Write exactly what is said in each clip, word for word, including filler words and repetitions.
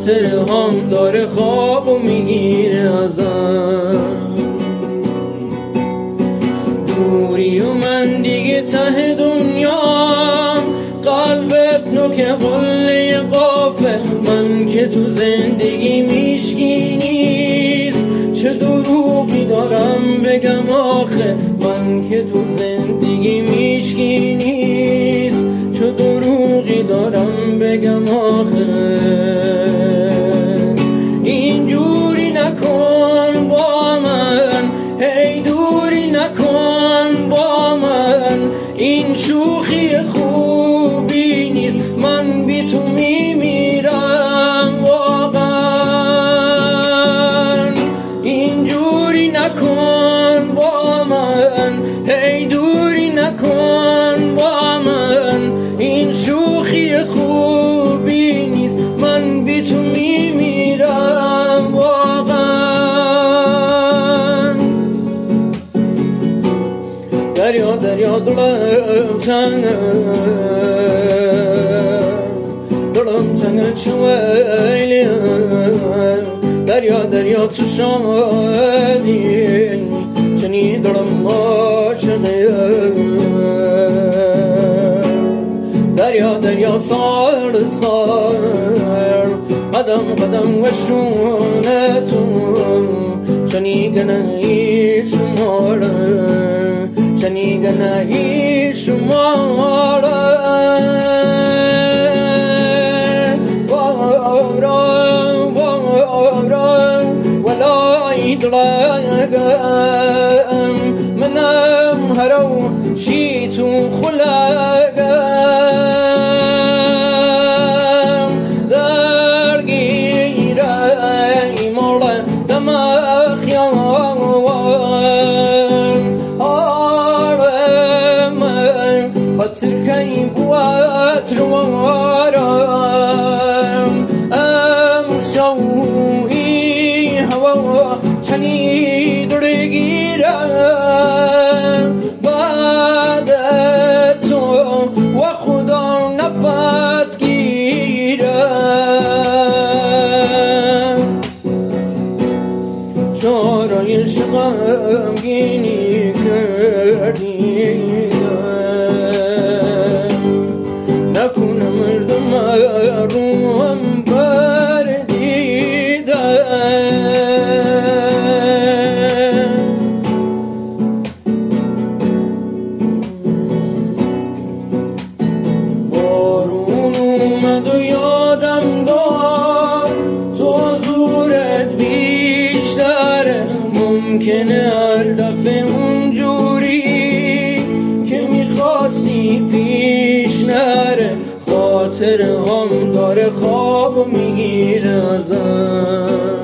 خاطر هم داره خواب و میگیره ازم. دوری و من دیگه ته دنیام، قلبت نوک قله قافه، من که تو زندگی میشکی نیست، چه دروغی دارم بگم آخه، من که تو زندگی میشکی نیست، چه دروغی دارم بگم آخه. اینجوری نکن با من، هی دوری نکن با من، این شوخی خوبی نیست، من بی تو میمیرم واقعا. اینجوری نکن با من، هی دوری نکن با من، این شوخی خوبی نیست، من بی تو میمیرم واقعا. دریا دریا دلم تنگه، دلم تنگه چویلی، دریا دریا تو شادی، چنی دلم عاشقه. دریا دریا سار سار، قدم قدم و شونتون، شنیگنه شماره، شنیگنه شماره. ولای دلگم منم هرو شیتون خلقم، درگیره ایماله دمخیان، آرمه بطرکی بوات روارم، امشوی هوا چنی درگیرم، بعد تو و خدا نفس گیرم. چارای شغم گینی کردیدم، نکنه مردم روم ممکنه هر دفعه اونجوری که میخواستی پیش نره، خاطر هم داره خواب و میگیره ازم.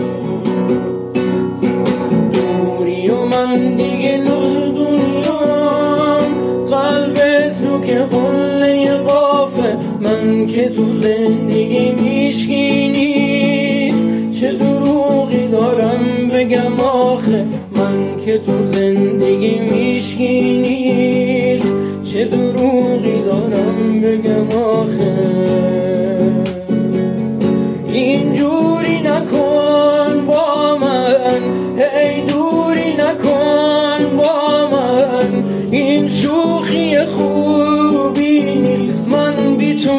دوری و من دیگه ته دنیام، قلبت نوک قله قافه، من که تو زندگی میشکی نیست، چه دروغی دارم بگم آخه، من که تو زندگی میشکی نیست، چه دروغی دارم بگم آخه. اینجوری نکن با من، هی دوری نکن با من، این شوخی خوبی نیست، من بی تو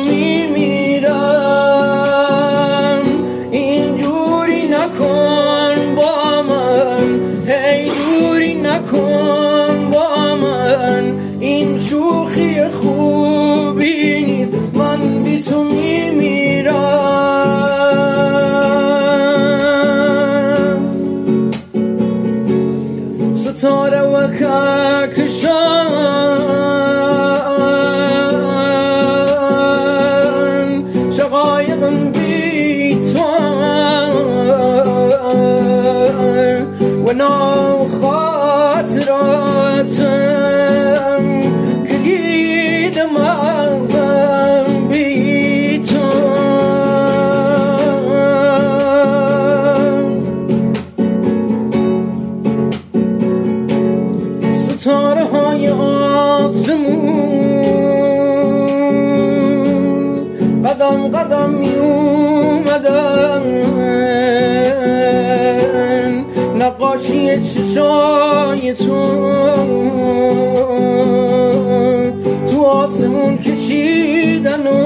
میمیرم. اینجوری نکن با من، هی دوری نکن با من، این شوخی خوبی نیست، من بی تو میمیرم. ستاره و کهکشان، شقایقم بی تو و نو خاطراتم، کلید مغزم بی تو. ستاره های آسمون قدم قدم میومدن، آمدن نقاشی چشای تو تو آسمون کشیدن و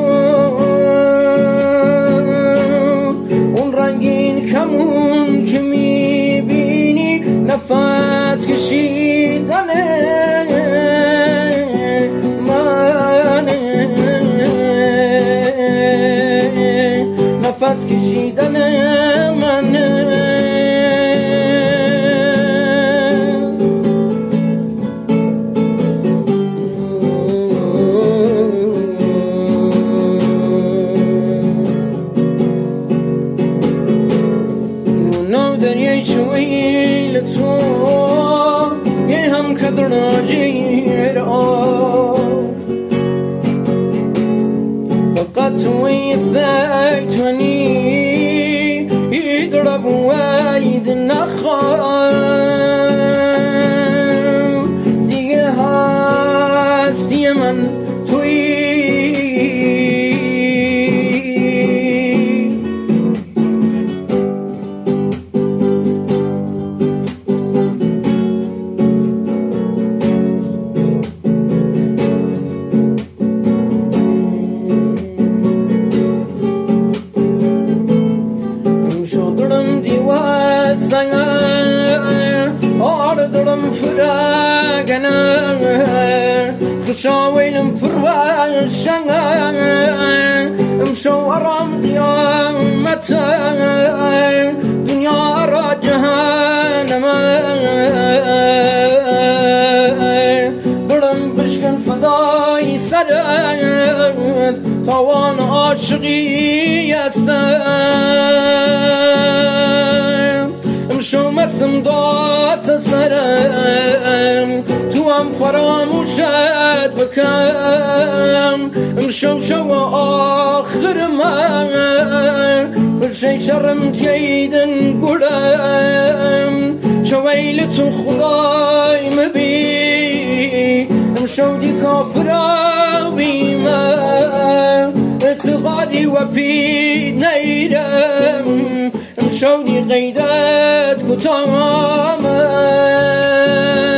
اون رنگین کمون که میبینی نفس کشیدنه نفس کشیدن منه اونو دریای چویل تو یه هم کدر نجیر آب فقط توی سکتونی يضرب وايد النخام دیگه هستی من توی آردم فراغنا خشاويلم فروا شنغا امشو ارام قيامتا دنيا را جهنم برم بشكن فداي سرت توان عاشقی هستم امشو مسم داس سرم تو هم فراموشت بکن امشو شو آخر من برشی شرم جیدن گرم شویل تو خدای مبی امشو دی کافراوی من اعتقادی و پی نیرم امشو دی قیدت کتامم